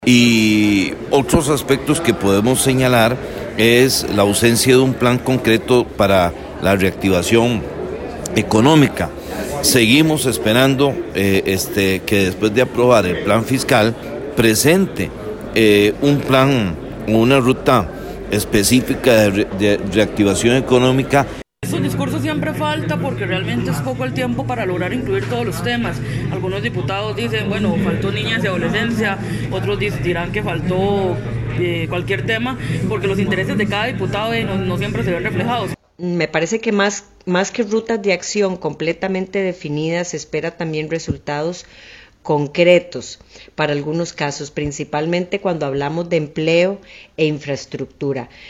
Y otros aspectos que podemos señalar es la ausencia de un plan concreto para la reactivación económica. Seguimos esperando que después de aprobar el plan fiscal presente un plan o una ruta específica de reactivación económica. Esos discursos siempre falta porque realmente es poco el tiempo para lograr incluir todos los temas. Algunos diputados dicen, bueno, faltó niñas y adolescencia, otros dirán que faltó cualquier tema, porque los intereses de cada diputado no siempre se ven reflejados. Me parece que más que rutas de acción completamente definidas, se espera también resultados concretos para algunos casos, principalmente cuando hablamos de empleo e infraestructura.